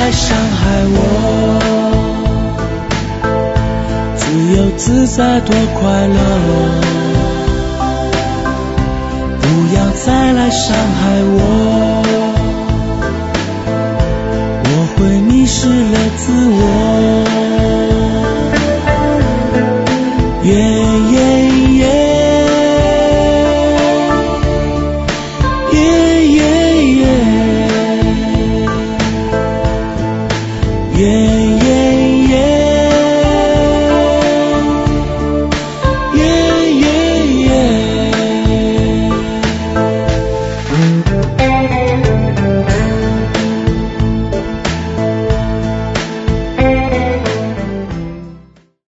来伤害我，自由自在多快乐，不要再来伤害我。